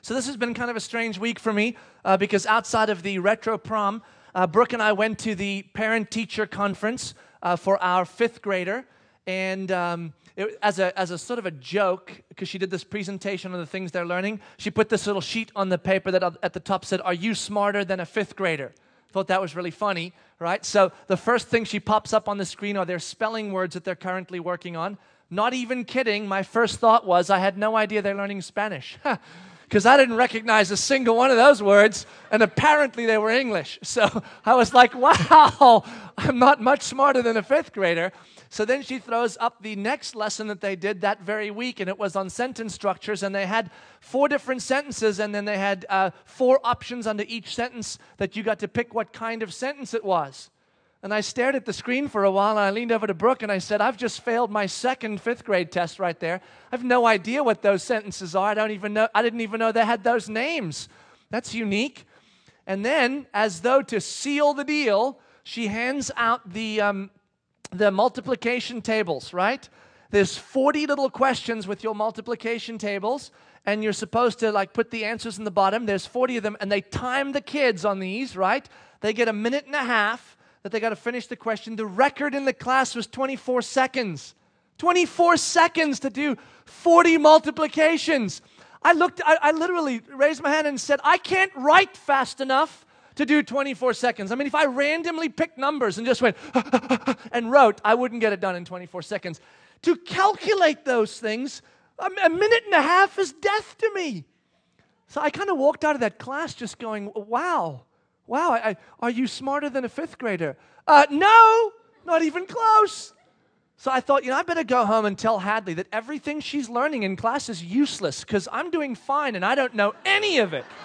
So this has been kind of a strange week for me because outside of the retro prom, Brooke and I went to the parent-teacher conference for our fifth grader, and as a sort of a joke, because she did this presentation on the things they're learning, she put this little sheet on the paper that at the top said, "Are you smarter than a fifth grader?" Thought that was really funny, right? So the first thing she pops up on the screen are their spelling words that they're currently working on. Not even kidding, my first thought was I had no idea they're learning Spanish. Because I didn't recognize a single one of those words, and apparently they were English. So I was like, wow, I'm not much smarter than a fifth grader. So then she throws up the next lesson that they did that very week, and it was on sentence structures, and they had 4 different sentences, and then they had 4 options under each sentence that you got to pick what kind of sentence it was. And I stared at the screen for a while, and I leaned over to Brooke, and I said, I've just failed my second fifth grade test right there. I have no idea what those sentences are. I didn't even know they had those names. That's unique. And then, as though to seal the deal, she hands out the multiplication tables, right? There's 40 little questions with your multiplication tables, and you're supposed to put the answers in the bottom. There's 40 of them, and they time the kids on these, right? They get a minute and a half that they got to finish the question. The record in the class was 24 seconds. 24 seconds to do 40 multiplications. I literally raised my hand and said, I can't write fast enough to do 24 seconds. I mean, if I randomly picked numbers and just went and wrote, I wouldn't get it done in 24 seconds. To calculate those things, a minute and a half is death to me. So I kind of walked out of that class just going, wow, are you smarter than a fifth grader? No, not even close. So I thought, I better go home and tell Hadley that everything she's learning in class is useless because I'm doing fine and I don't know any of it.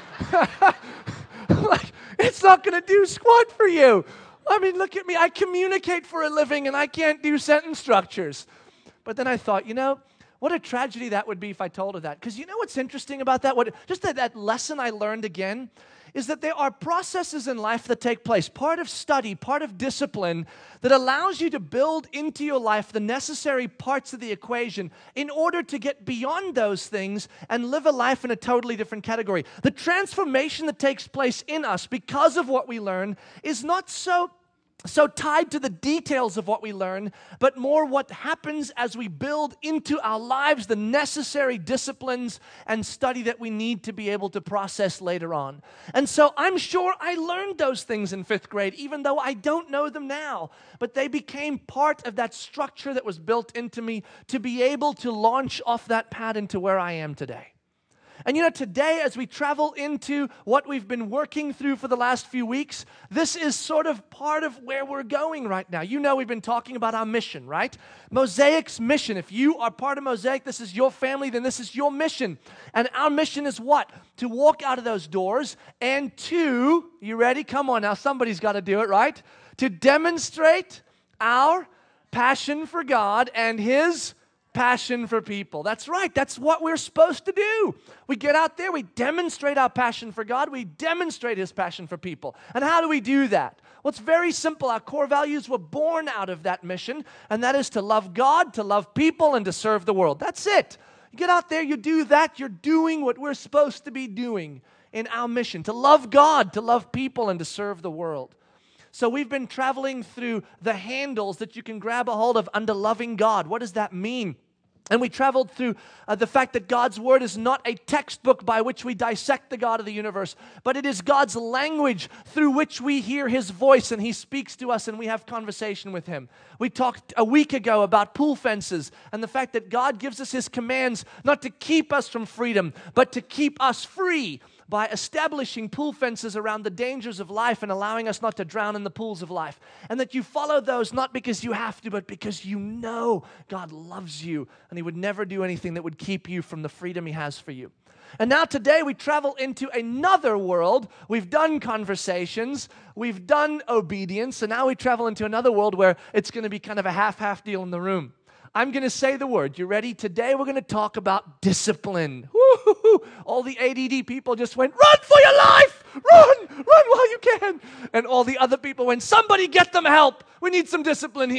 It's not going to do squat for you. I mean, look at me. I communicate for a living and I can't do sentence structures. But then I thought, what a tragedy that would be if I told her that. Because you know what's interesting about that? Just that lesson I learned again is that there are processes in life that take place, part of study, part of discipline, that allows you to build into your life the necessary parts of the equation in order to get beyond those things and live a life in a totally different category. The transformation that takes place in us because of what we learn is not so tied to the details of what we learn, but more what happens as we build into our lives the necessary disciplines and study that we need to be able to process later on. And so I'm sure I learned those things in fifth grade, even though I don't know them now. But they became part of that structure that was built into me to be able to launch off that pad into where I am today. And today as we travel into what we've been working through for the last few weeks, this is sort of part of where we're going right now. We've been talking about our mission, right? Mosaic's mission. If you are part of Mosaic, this is your family, then this is your mission. And our mission is what? To walk out of those doors and you ready? Come on now, somebody's got to do it, right? To demonstrate our passion for God and His passion for people. That's right. That's what we're supposed to do. We get out there, we demonstrate our passion for God, we demonstrate His passion for people. And how do we do that? Well, it's very simple. Our core values were born out of that mission, and that is to love God, to love people, and to serve the world. That's it. You get out there, you do that, you're doing what we're supposed to be doing in our mission, to love God, to love people, and to serve the world. So we've been traveling through the handles that you can grab a hold of under loving God. What does that mean? And we traveled through the fact that God's Word is not a textbook by which we dissect the God of the universe, but it is God's language through which we hear His voice and He speaks to us and we have conversation with Him. We talked a week ago about pool fences and the fact that God gives us His commands not to keep us from freedom, but to keep us free by establishing pool fences around the dangers of life and allowing us not to drown in the pools of life. And that you follow those not because you have to, but because you know God loves you and He would never do anything that would keep you from the freedom He has for you. And now today we travel into another world. We've done conversations, we've done obedience, and now we travel into another world where it's going to be kind of a half-half deal in the room. I'm going to say the word. You ready? Today we're going to talk about discipline. Woo-hoo-hoo. All the ADD people just went, run for your life! Run while you can! And all the other people went, somebody get them help! We need some discipline here.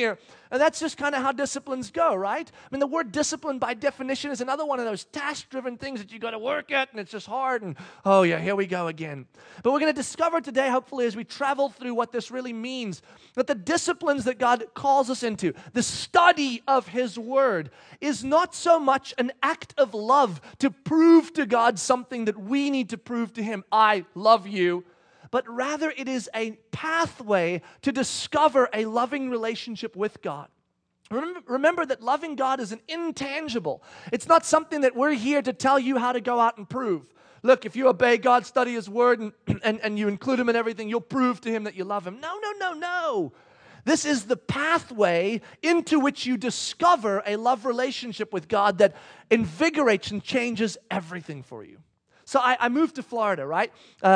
And that's just kind of how disciplines go, right? I mean, the word discipline by definition is another one of those task-driven things that you got to work at, and it's just hard, and oh yeah, here we go again. But we're going to discover today, hopefully, as we travel through what this really means, that the disciplines that God calls us into, the study of His Word, is not so much an act of love to prove to God something that we need to prove to Him, I love you, but rather it is a pathway to discover a loving relationship with God. Remember that loving God is an intangible. It's not something that we're here to tell you how to go out and prove. Look, if you obey God, study His Word, and you include Him in everything, you'll prove to Him that you love Him. No. This is the pathway into which you discover a love relationship with God that invigorates and changes everything for you. So I moved to Florida, right,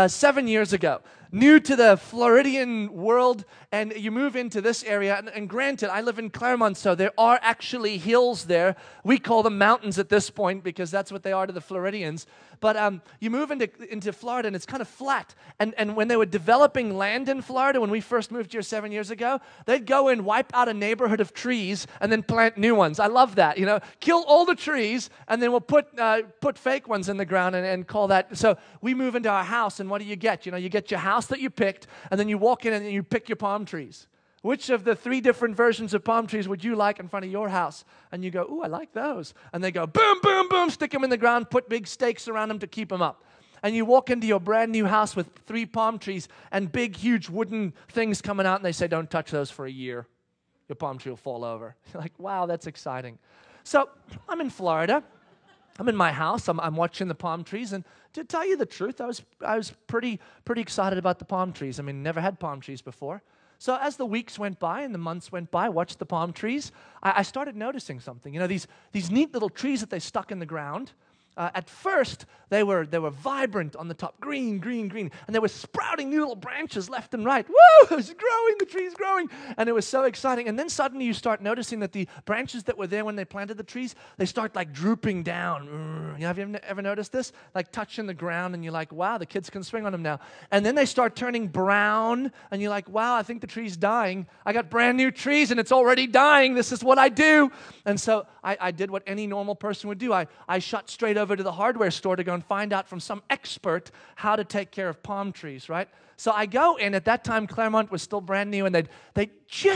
7 years ago. New to the Floridian world, and you move into this area, and granted, I live in Claremont, so there are actually hills there. We call them mountains at this point because that's what they are to the Floridians. But you move into Florida, and it's kind of flat. And when they were developing land in Florida, when we first moved here 7 years ago, they'd go and wipe out a neighborhood of trees and then plant new ones. I love that, Kill all the trees, and then we'll put fake ones in the ground and call that. So we move into our house, and what do you get? You get your house that you picked, and then you walk in and you pick your palm trees. Which of the 3 different versions of palm trees would you like in front of your house? And you go, ooh, I like those. And they go, boom, boom, boom, stick them in the ground, put big stakes around them to keep them up. And you walk into your brand new house with 3 palm trees and big, huge wooden things coming out, and they say, don't touch those for a year. Your palm tree will fall over. You're like, wow, that's exciting. So I'm in Florida. I'm in my house. I'm watching the palm trees, and to tell you the truth, I was pretty excited about the palm trees. I mean, never had palm trees before. So as the weeks went by and the months went by, watched the palm trees, I started noticing something. These neat little trees that they stuck in the ground. At first, they were vibrant on the top, green, and they were sprouting new little branches left and right. Woo! It was growing, the tree's growing, and it was so exciting. And then suddenly you start noticing that the branches that were there when they planted the trees, they start like drooping down. Have you ever noticed this? Like touching the ground, and you're like, wow, the kids can swing on them now. And then they start turning brown, and you're like, wow, I think the tree's dying. I got brand new trees, and it's already dying. This is what I do. And so I did what any normal person would do. I shot straight over to the hardware store to go and find out from some expert how to take care of palm trees, right? So I go in. At that time, Claremont was still brand new, and they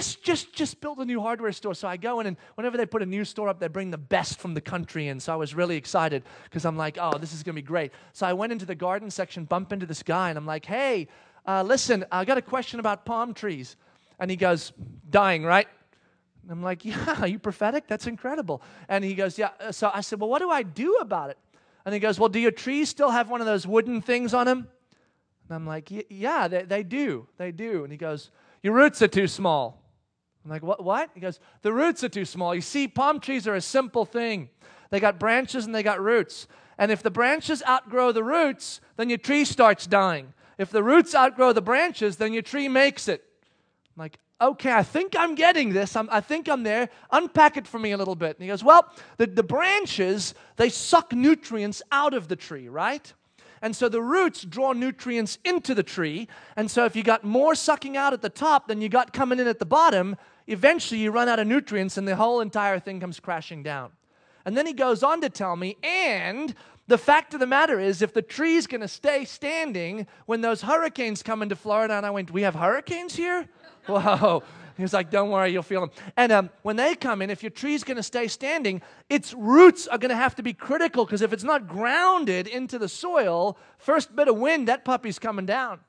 just built a new hardware store. So I go in, and whenever they put a new store up, they bring the best from the country in. So I was really excited because I'm like, oh, this is going to be great. So I went into the garden section, bumped into this guy, and I'm like, hey, listen, I got a question about palm trees. And he goes, dying, right? And I'm like, yeah, are you prophetic? That's incredible. And he goes, yeah. So I said, well, what do I do about it? And he goes, well, do your trees still have one of those wooden things on them? And I'm like, yeah, they do. They do. And he goes, your roots are too small. I'm like, what? He goes, the roots are too small. You see, palm trees are a simple thing. They got branches and they got roots. And if the branches outgrow the roots, then your tree starts dying. If the roots outgrow the branches, then your tree makes it. I'm like, okay, I think I'm getting this. I think I'm there. Unpack it for me a little bit. And he goes, well, the branches, they suck nutrients out of the tree, right? And so the roots draw nutrients into the tree. And so if you got more sucking out at the top than you got coming in at the bottom, eventually you run out of nutrients and the whole entire thing comes crashing down. And then he goes on to tell me, and the fact of the matter is, if the tree's going to stay standing when those hurricanes come into Florida, and I went, we have hurricanes here? Whoa. He was like, don't worry, you'll feel them. And when they come in, if your tree's going to stay standing, its roots are going to have to be critical, because if it's not grounded into the soil, first bit of wind, that puppy's coming down.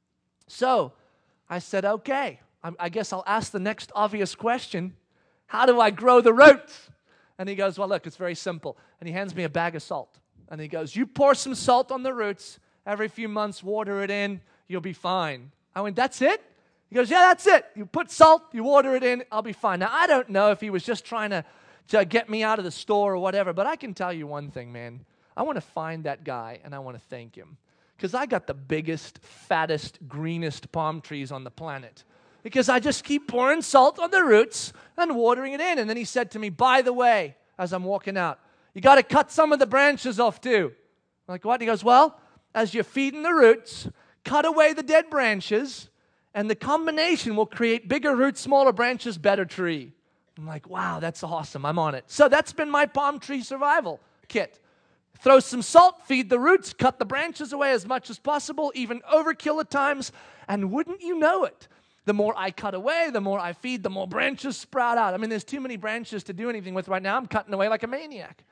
So I said, okay, I guess I'll ask the next obvious question. How do I grow the roots? And he goes, well, look, it's very simple. And he hands me a bag of salt. And he goes, you pour some salt on the roots. Every few months, water it in. You'll be fine. I went, that's it? He goes, yeah, that's it. You put salt, you water it in, I'll be fine. Now, I don't know if he was just trying to get me out of the store or whatever, but I can tell you one thing, man. I want to find that guy, and I want to thank him. Because I got the biggest, fattest, greenest palm trees on the planet. Because I just keep pouring salt on the roots and watering it in. And then he said to me, by the way, as I'm walking out, you got to cut some of the branches off too. I'm like, what? And he goes, well, as you're feeding the roots, cut away the dead branches, and the combination will create bigger roots, smaller branches, better tree. I'm like, wow, that's awesome. I'm on it. So that's been my palm tree survival kit. Throw some salt, feed the roots, cut the branches away as much as possible, even overkill at times, and wouldn't you know it, the more I cut away, the more I feed, the more branches sprout out. I mean, there's too many branches to do anything with right now. I'm cutting away like a maniac.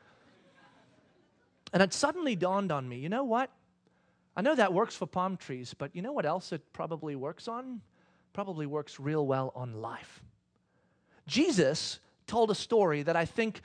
And it suddenly dawned on me, you know what? I know that works for palm trees, but you know what else it probably works on? Probably works real well on life. Jesus told a story that I think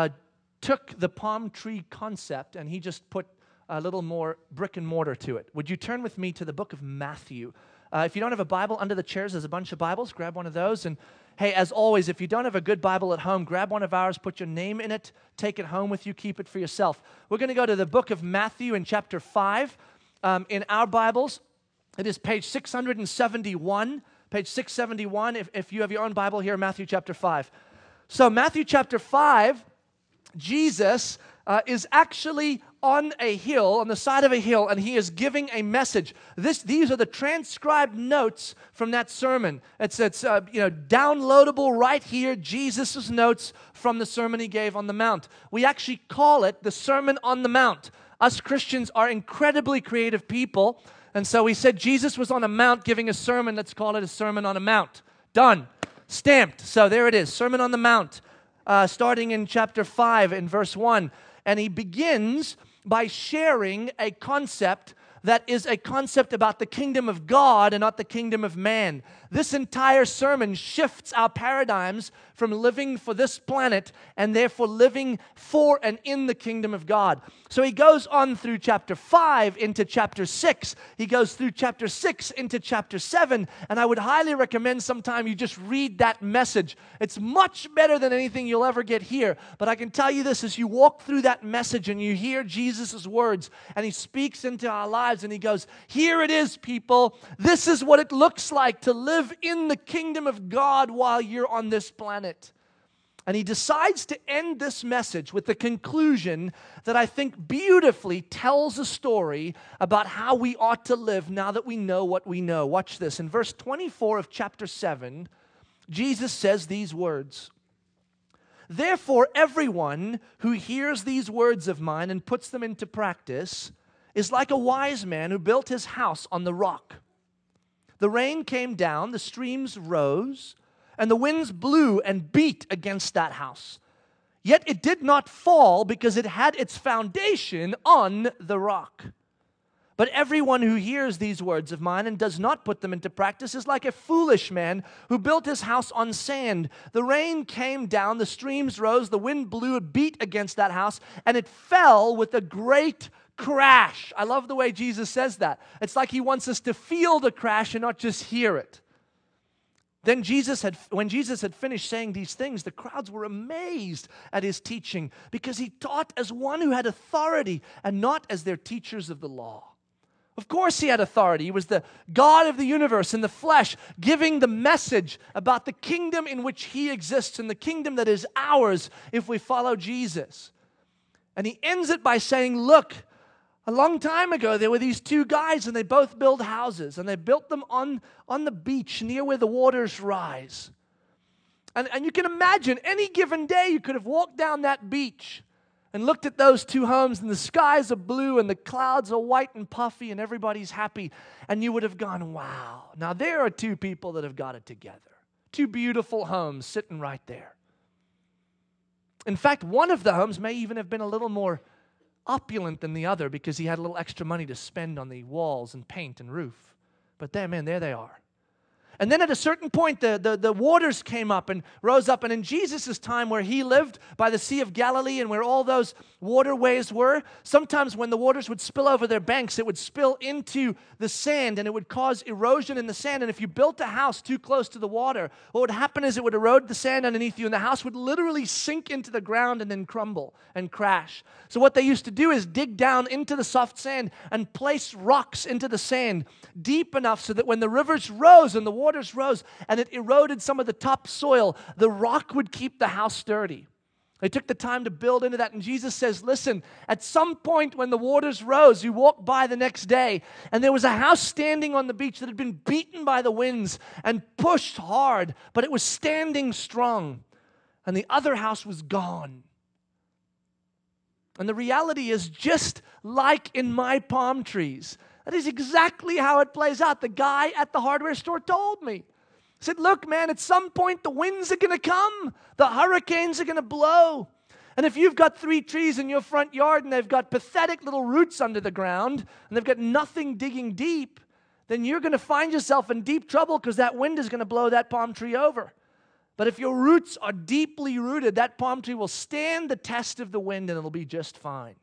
took the palm tree concept and he just put a little more brick and mortar to it. Would you turn with me to the book of Matthew? If you don't have a Bible, under the chairs there's a bunch of Bibles. Grab one of those. And hey, as always, if you don't have a good Bible at home, grab one of ours, put your name in it, take it home with you, keep it for yourself. We're going to go to the book of Matthew in chapter 5. In our Bibles, it is page 671. Page 671, if you have your own Bible here, Matthew chapter 5. So Matthew chapter 5, Jesus is actually on a hill, on the side of a hill, and he is giving a message. These are the transcribed notes from that sermon. It's downloadable right here, Jesus' notes from the sermon he gave on the Mount. We actually call it the Sermon on the Mount. Us Christians are incredibly creative people, and so we said Jesus was on a mount giving a sermon. Let's call it a Sermon on a Mount. Done. Stamped. So there it is, Sermon on the Mount, starting in chapter 5 in verse 1. And he begins by sharing a concept that is a concept about the kingdom of God and not the kingdom of man. This entire sermon shifts our paradigms from living for this planet and therefore living for and in the kingdom of God. So he goes on through chapter 5 into chapter 6. He goes through chapter 6 into chapter 7. And I would highly recommend sometime you just read that message. It's much better than anything you'll ever get here. But I can tell you this, as you walk through that message and you hear Jesus' words and he speaks into our lives and he goes, here it is, people. This is what it looks like to live in the kingdom of God while you're on this planet. And he decides to end this message with the conclusion that I think beautifully tells a story about how we ought to live now that we know what we know. Watch this. In verse 24 of chapter 7, Jesus says these words, "Therefore, everyone who hears these words of mine and puts them into practice is like a wise man who built his house on the rock. The rain came down, the streams rose, and the winds blew and beat against that house. Yet it did not fall because it had its foundation on the rock. But everyone who hears these words of mine and does not put them into practice is like a foolish man who built his house on sand. The rain came down, the streams rose, the wind blew and beat against that house, and it fell with a great crash." I love the way Jesus says that. It's like he wants us to feel the crash and not just hear it. Then when Jesus had finished saying these things, the crowds were amazed at his teaching because he taught as one who had authority and not as their teachers of the law. Of course he had authority. He was the God of the universe in the flesh, giving the message about the kingdom in which he exists and the kingdom that is ours if we follow Jesus. And he ends it by saying, look, a long time ago, there were these two guys, and they both built houses, and they built them on the beach near where the waters rise. And you can imagine, any given day, you could have walked down that beach and looked at those two homes, and the skies are blue, and the clouds are white and puffy, and everybody's happy, and you would have gone, wow, now there are two people that have got it together. Two beautiful homes sitting right there. In fact, one of the homes may even have been a little more opulent than the other because he had a little extra money to spend on the walls and paint and roof. But there they are. And then at a certain point, the waters came up and rose up. And in Jesus' time where he lived by the Sea of Galilee and where all those waterways were, sometimes when the waters would spill over their banks, it would spill into the sand and it would cause erosion in the sand. And if you built a house too close to the water, what would happen is it would erode the sand underneath you and the house would literally sink into the ground and then crumble and crash. So what they used to do is dig down into the soft sand and place rocks into the sand deep enough so that when the rivers rose and the waters rose and it eroded some of the topsoil, the rock would keep the house sturdy. They took the time to build into that, and Jesus says, listen, at some point when the waters rose, you walked by the next day, and there was a house standing on the beach that had been beaten by the winds and pushed hard, but it was standing strong. and the other house was gone. And the reality is, just like in my palm trees, that is exactly how it plays out. The guy at the hardware store told me. He said, look, man, at some point the winds are going to come. The hurricanes are going to blow. And if you've got 3 trees in your front yard and they've got pathetic little roots under the ground and they've got nothing digging deep, then you're going to find yourself in deep trouble because that wind is going to blow that palm tree over. But if your roots are deeply rooted, that palm tree will stand the test of the wind and it'll be just fine.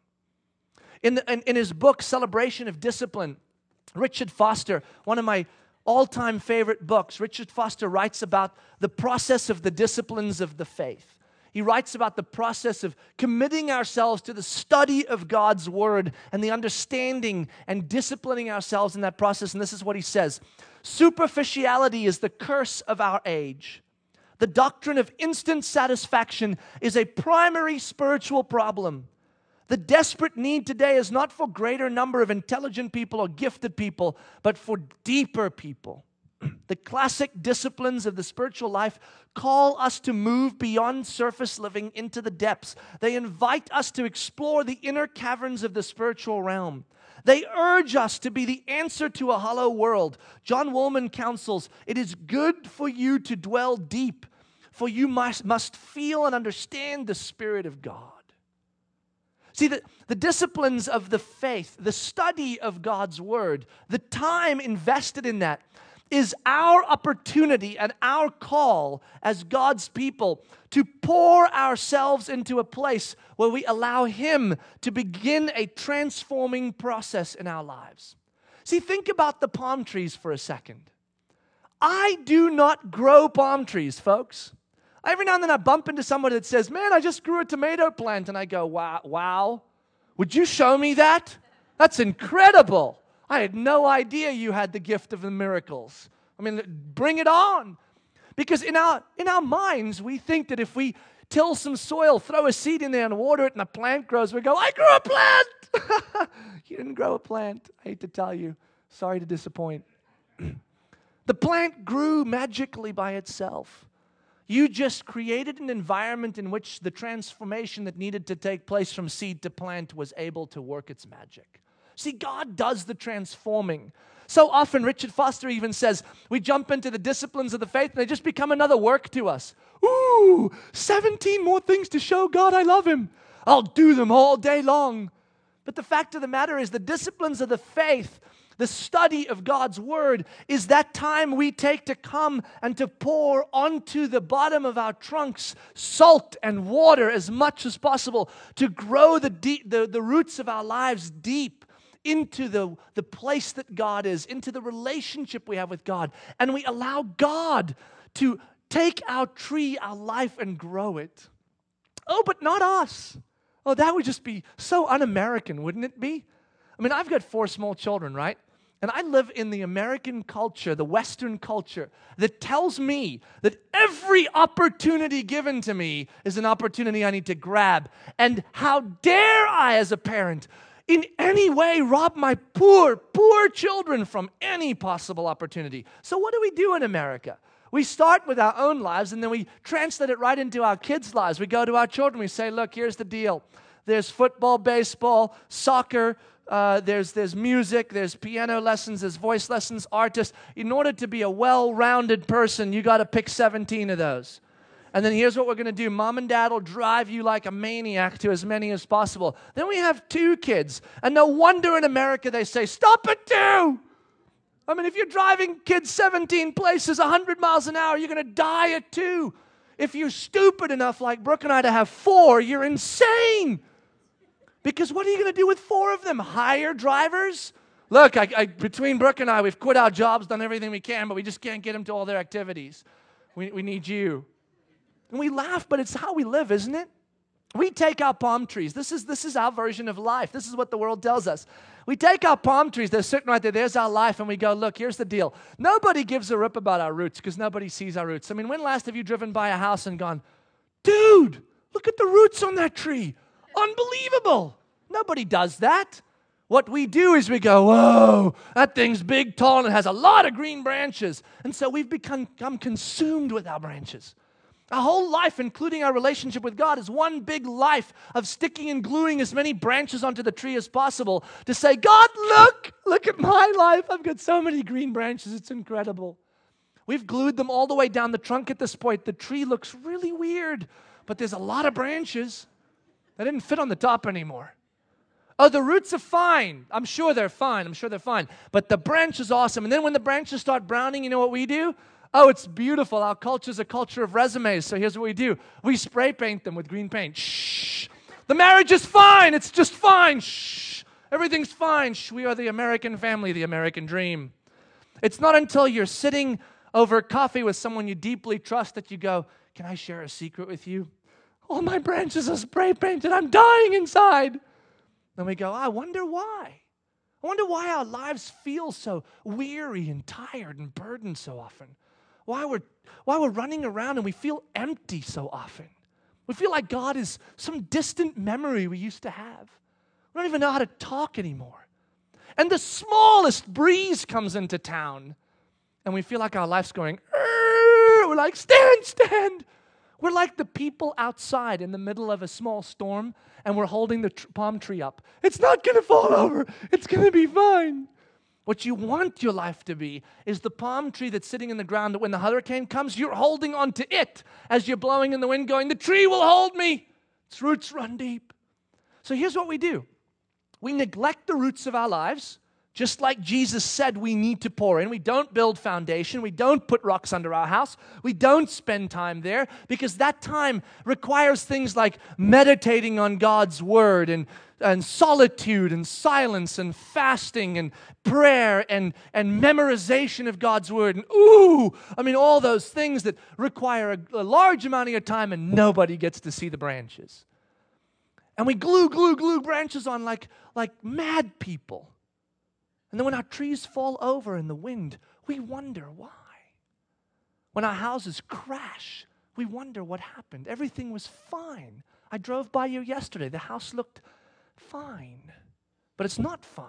In his book, Celebration of Discipline, Richard Foster, one of my all-time favorite books, Richard Foster writes about the process of the disciplines of the faith. He writes about the process of committing ourselves to the study of God's Word and the understanding and disciplining ourselves in that process. And this is what he says: superficiality is the curse of our age. The doctrine of instant satisfaction is a primary spiritual problem. The desperate need today is not for greater number of intelligent people or gifted people, but for deeper people. The classic disciplines of the spiritual life call us to move beyond surface living into the depths. They invite us to explore the inner caverns of the spiritual realm. They urge us to be the answer to a hollow world. John Woolman counsels, it is good for you to dwell deep, for you must feel and understand the Spirit of God. See, the disciplines of the faith, the study of God's Word, the time invested in that is our opportunity and our call as God's people to pour ourselves into a place where we allow Him to begin a transforming process in our lives. See, think about the palm trees for a second. I do not grow palm trees, folks. Every now and then I bump into somebody that says, man, I just grew a tomato plant. And I go, wow. Would you show me that? That's incredible. I had no idea you had the gift of the miracles. I mean, bring it on. Because in our minds, we think that if we till some soil, throw a seed in there and water it and a plant grows, we go, I grew a plant. You didn't grow a plant. I hate to tell you. Sorry to disappoint. The plant grew magically by itself. You just created an environment in which the transformation that needed to take place from seed to plant was able to work its magic. See, God does the transforming. So often, Richard Foster even says, we jump into the disciplines of the faith and they just become another work to us. Ooh, 17 more things to show God I love Him. I'll do them all day long. But the fact of the matter is the disciplines of the faith, the study of God's Word, is that time we take to come and to pour onto the bottom of our trunks salt and water as much as possible to grow the roots of our lives deep into the place that God is, into the relationship we have with God. And we allow God to take our tree, our life, and grow it. Oh, but not us. Oh, that would just be so un-American, wouldn't it be? I mean, I've got 4 small children, right? And I live in the American culture, the Western culture, that tells me that every opportunity given to me is an opportunity I need to grab. And how dare I, as a parent, in any way rob my poor children from any possible opportunity. So what do we do in America? We start with our own lives, and then we translate it right into our kids' lives. We go to our children, we say, look, here's the deal. There's football, baseball, soccer, there's music, there's piano lessons, there's voice lessons, artists. In order to be a well-rounded person, you got to pick 17 of those. And then here's what we're going to do. Mom and Dad will drive you like a maniac to as many as possible. Then we have 2 kids. And no wonder in America they say, stop at 2. I mean, if you're driving kids 17 places 100 miles an hour, you're going to die at 2. If you're stupid enough like Brooke and I to have 4, you're insane. Because what are you going to do with 4 of them? Hire drivers? Look, between Brooke and I, we've quit our jobs, done everything we can, but we just can't get them to all their activities. We need you. And we laugh, but it's how we live, isn't it? We take our palm trees. This is our version of life. This is what the world tells us. We take our palm trees, they're sitting right there, there's our life, and we go, look, here's the deal. Nobody gives a rip about our roots because nobody sees our roots. I mean, when last have you driven by a house and gone, dude, look at the roots on that tree. Unbelievable. Nobody does that. What we do is we go, whoa, that thing's big, tall, and it has a lot of green branches. And so we've become consumed with our branches. Our whole life, including our relationship with God, is one big life of sticking and gluing as many branches onto the tree as possible to say, God, look at my life. I've got so many green branches. It's incredible. We've glued them all the way down the trunk at this point. The tree looks really weird, but there's a lot of branches. They didn't fit on the top anymore. Oh, the roots are fine. I'm sure they're fine. But the branch is awesome. And then when the branches start browning, you know what we do? Oh, it's beautiful. Our culture is a culture of resumes. So here's what we do. We spray paint them with green paint. Shh. The marriage is fine. It's just fine. Shh. Everything's fine. Shh. We are the American family, the American dream. It's not until you're sitting over coffee with someone you deeply trust that you go, can I share a secret with you? All my branches are spray painted. I'm dying inside. Then we go, I wonder why. I wonder why our lives feel so weary and tired and burdened so often. Why we're running around and we feel empty so often. We feel like God is some distant memory we used to have. We don't even know how to talk anymore. And the smallest breeze comes into town and we feel like our life's going, we're like, stand. We're like the people outside in the middle of a small storm and we're holding the palm tree up. It's not going to fall over. It's going to be fine. What you want your life to be is the palm tree that's sitting in the ground that when the hurricane comes, you're holding on to it as you're blowing in the wind going, the tree will hold me. Its roots run deep. So here's what we do. We neglect the roots of our lives, just like Jesus said we need to pour in. We don't build foundation. We don't put rocks under our house. We don't spend time there because that time requires things like meditating on God's word and solitude and silence and fasting and prayer and memorization of God's word. And all those things that require a large amount of your time and nobody gets to see the branches. And we glue branches on like mad people. And then when our trees fall over in the wind, we wonder why. When our houses crash, we wonder what happened. Everything was fine. I drove by you yesterday. The house looked fine, but it's not fine.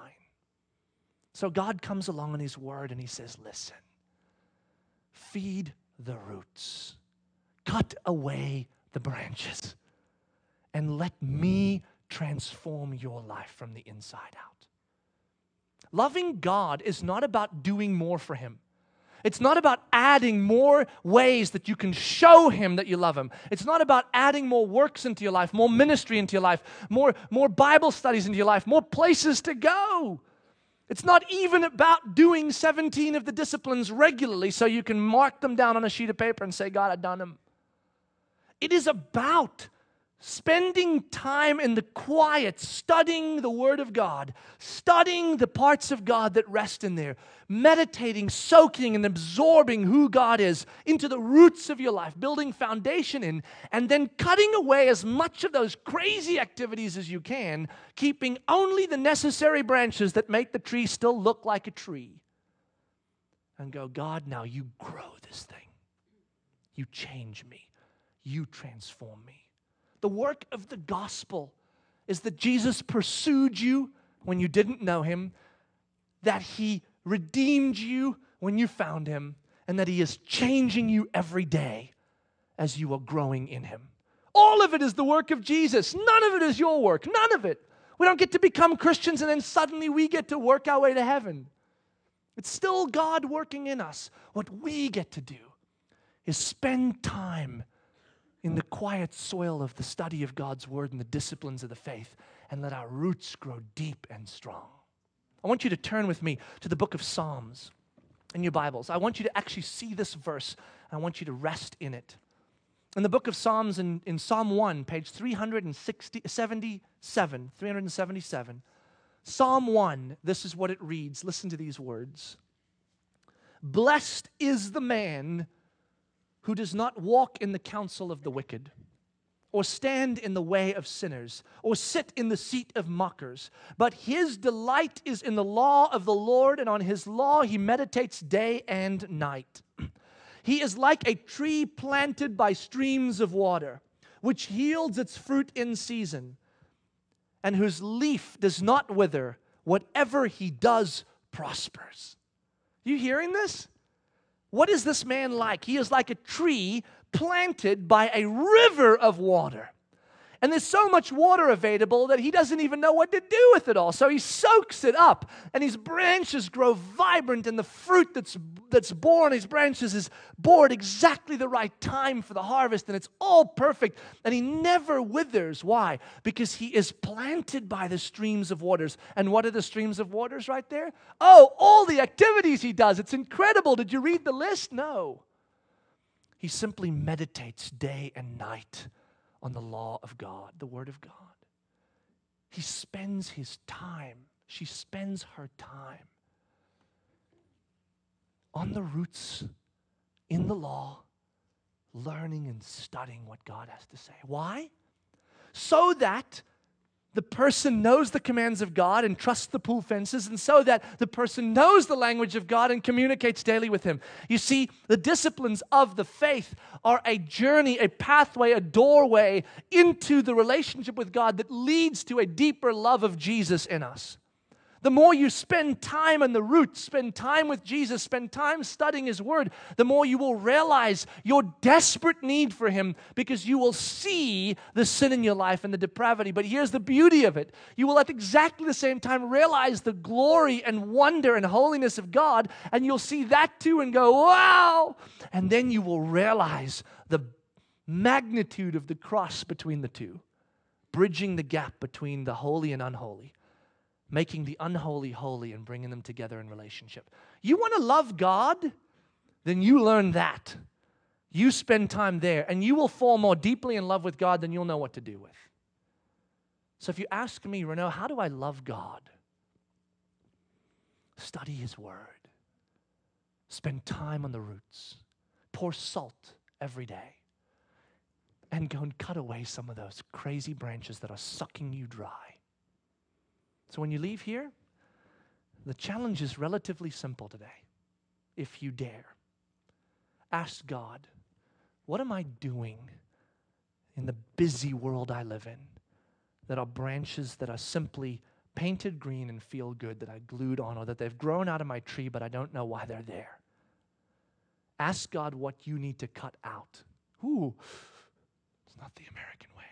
So God comes along in His Word and He says, listen, feed the roots, cut away the branches, and let me transform your life from the inside out. Loving God is not about doing more for Him. It's not about adding more ways that you can show Him that you love Him. It's not about adding more works into your life, more ministry into your life, more Bible studies into your life, more places to go. It's not even about doing 17 of the disciplines regularly so you can mark them down on a sheet of paper and say, God, I've done them. It is about spending time in the quiet, studying the Word of God, studying the parts of God that rest in there, meditating, soaking, and absorbing who God is into the roots of your life, building foundation in, and then cutting away as much of those crazy activities as you can, keeping only the necessary branches that make the tree still look like a tree. And go, God, now you grow this thing. You change me. You transform me. The work of the gospel is that Jesus pursued you when you didn't know Him, that He redeemed you when you found Him, and that He is changing you every day as you are growing in Him. All of it is the work of Jesus. None of it is your work. None of it. We don't get to become Christians and then suddenly we get to work our way to heaven. It's still God working in us. What we get to do is spend time in the quiet soil of the study of God's Word and the disciplines of the faith, and let our roots grow deep and strong. I want you to turn with me to the book of Psalms in your Bibles. I want you to actually see this verse, and I want you to rest in it. In the book of Psalms, in Psalm 1, page 377, Psalm 1, this is what it reads. Listen to these words. Blessed is the man who does not walk in the counsel of the wicked, or stand in the way of sinners, or sit in the seat of mockers. But his delight is in the law of the Lord, and on his law he meditates day and night. He is like a tree planted by streams of water, which yields its fruit in season, and whose leaf does not wither. Whatever he does prospers. You hearing this? What is this man like? He is like a tree planted by a river of water. And there's so much water available that he doesn't even know what to do with it all. So he soaks it up, and his branches grow vibrant, and the fruit that's born his branches is born exactly the right time for the harvest, and it's all perfect, and he never withers. Why? Because he is planted by the streams of waters. And what are the streams of waters right there? Oh, all the activities he does. It's incredible. Did you read the list? No. He simply meditates day and night on the law of God, the Word of God. He spends his time, she spends her time on the roots, in the law, learning and studying what God has to say. Why? So that the person knows the commands of God and trusts the pool fences, and so that the person knows the language of God and communicates daily with Him. You see, the disciplines of the faith are a journey, a pathway, a doorway into the relationship with God that leads to a deeper love of Jesus in us. The more you spend time on the roots, spend time with Jesus, spend time studying His Word, the more you will realize your desperate need for Him, because you will see the sin in your life and the depravity. But here's the beauty of it. You will at exactly the same time realize the glory and wonder and holiness of God, and you'll see that too and go, wow! And then you will realize the magnitude of the cross between the two, bridging the gap between the holy and unholy, making the unholy holy and bringing them together in relationship. You want to love God? Then you learn that. You spend time there, and you will fall more deeply in love with God than you'll know what to do with. So if you ask me, Renaud, how do I love God? Study His Word. Spend time on the roots. Pour salt every day. And go and cut away some of those crazy branches that are sucking you dry. So when you leave here, the challenge is relatively simple today. If you dare, ask God, what am I doing in the busy world I live in that are branches that are simply painted green and feel good that I glued on, or that they've grown out of my tree but I don't know why they're there? Ask God what you need to cut out. Ooh, it's not the American way.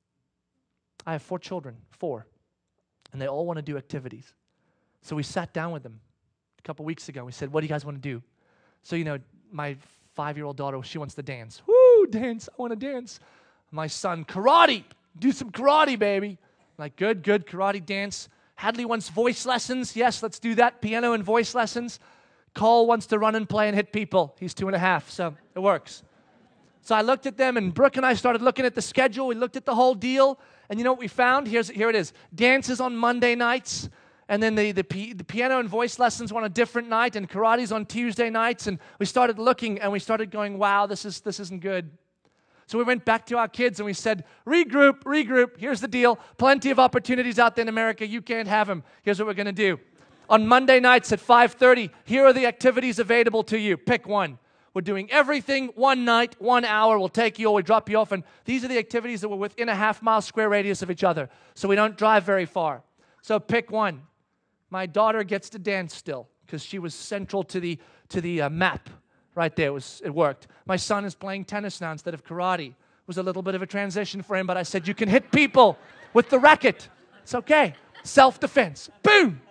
I have 4 children, 4. And they all want to do activities. So we sat down with them a couple weeks ago. We said, what do you guys want to do? So, my 5-year-old daughter, she wants to dance. Woo, dance. I want to dance. My son, karate. Do some karate, baby. Like, good, karate, dance. Hadley wants voice lessons. Yes, let's do that. Piano and voice lessons. Cole wants to run and play and hit people. He's 2.5, so it works. So I looked at them, and Brooke and I started looking at the schedule. We looked at the whole deal. And you know what we found? Here it is. Dance is on Monday nights. And then the piano and voice lessons were on a different night. And karate's on Tuesday nights. And we started looking, and we started going, wow, this isn't good. So we went back to our kids, and we said, regroup. Here's the deal. Plenty of opportunities out there in America. You can't have them. Here's what we're going to do. On Monday nights at 5:30, here are the activities available to you. Pick one. We're doing everything one night, 1 hour. We'll take you or we drop you off. And these are the activities that were within a half-mile square radius of each other. So we don't drive very far. So pick one. My daughter gets to dance still because she was central to the map right there. It worked. My son is playing tennis now instead of karate. It was a little bit of a transition for him, but I said, you can hit people with the racket. It's okay. Self-defense. Boom.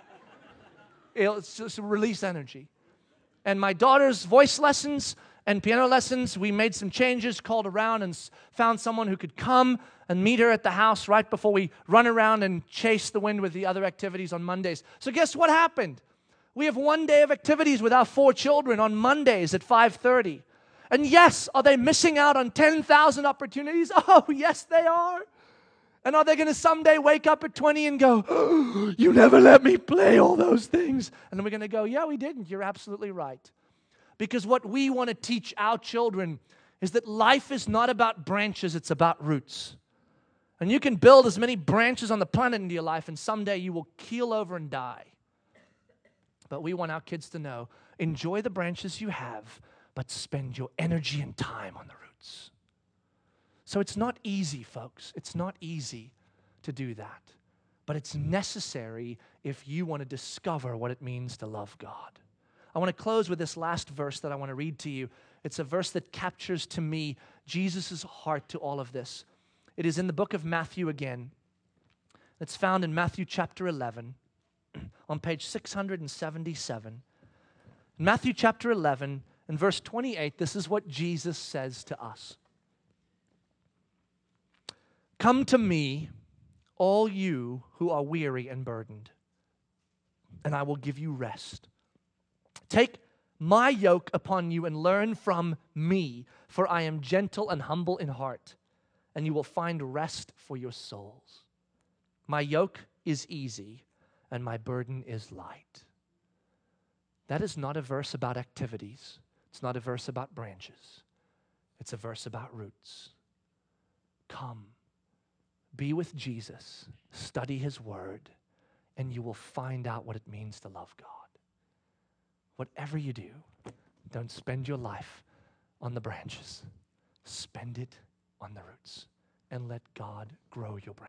It's just release energy. And my daughter's voice lessons and piano lessons, we made some changes, called around and found someone who could come and meet her at the house right before we run around and chase the wind with the other activities on Mondays. So guess what happened? We have 1 day of activities with our 4 children on Mondays at 5:30. And yes, are they missing out on 10,000 opportunities? Oh, yes, they are. And are they going to someday wake up at 20 and go, oh, you never let me play all those things? And then we're going to go, yeah, we didn't. You're absolutely right. Because what we want to teach our children is that life is not about branches, it's about roots. And you can build as many branches on the planet into your life, and someday you will keel over and die. But we want our kids to know, enjoy the branches you have, but spend your energy and time on the roots. So it's not easy, folks. It's not easy to do that. But it's necessary if you want to discover what it means to love God. I want to close with this last verse that I want to read to you. It's a verse that captures to me Jesus' heart to all of this. It is in the book of Matthew again. It's found in Matthew chapter 11 on page 677. In Matthew chapter 11 and verse 28, this is what Jesus says to us. Come to me, all you who are weary and burdened, and I will give you rest. Take my yoke upon you and learn from me, for I am gentle and humble in heart, and you will find rest for your souls. My yoke is easy, and my burden is light. That is not a verse about activities. It's not a verse about branches. It's a verse about roots. Come, be with Jesus, study his word, and you will find out what it means to love God. Whatever you do, don't spend your life on the branches. Spend it on the roots, and let God grow your branches.